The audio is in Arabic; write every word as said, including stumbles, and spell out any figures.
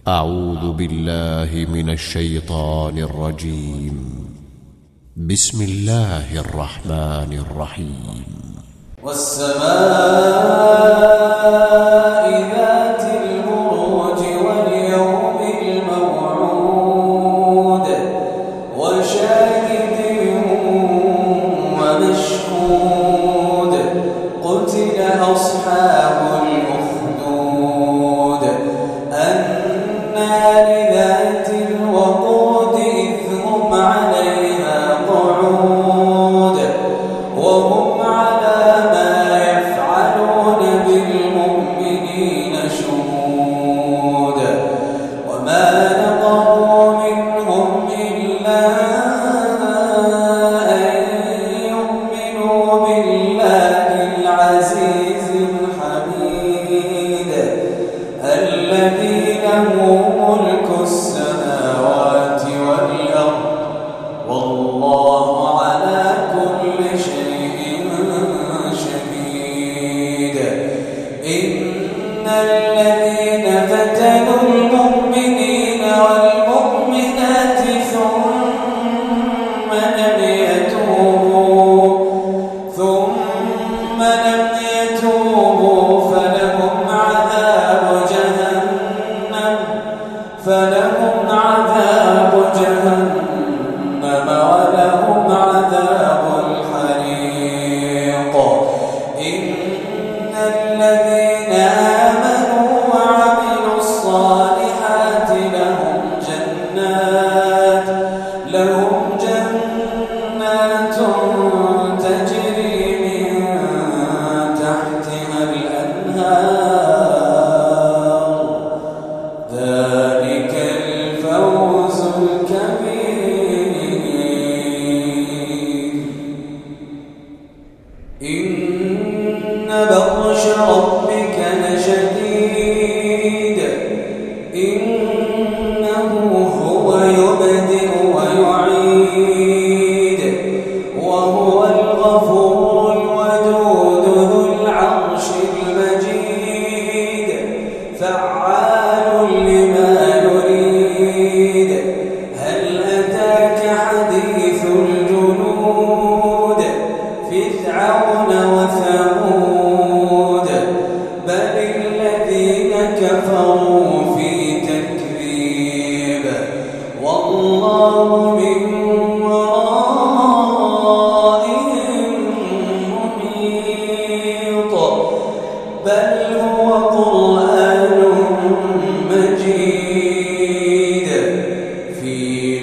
أعوذ بالله من الشيطان الرجيم. بسم الله الرحمن الرحيم. والسماء ذات البروج واليوم الموعود وشاهد ومشهود قتل أصحاب الأخدود النار ذات الوقود إذ هم عليها قعود وهم على ما يفعلون بالمؤمنين شهود وما نقموا منهم إلا أن يؤمنوا بالله العزيز الحميد الذي له ملك السماوات والأرض والله على كل شيء شهيد. إن الذين فتنوا المؤمنين والمؤمنات ثم لم يتوبوا ثم لم يتوبوا فلهم عذاب جهنم فلهم عذاب جهنم ولهم عذاب الحريق. إن الذين آمنوا وعملوا الصالحات لهم جنات لهم جنات تجري من تحتها الأنهار ذلك الفوز الكبير. إن بطش ربك لشديد إنه هو يبدئ ويعيد وهو الغفور الودود ذو العرش المجيد فعال لما يريد. هل أتاك حديث الجنود فرعون وثمود بل الذين كفروا في تكذيب والله من ورائهم محيط بل هو قرآن مجيد في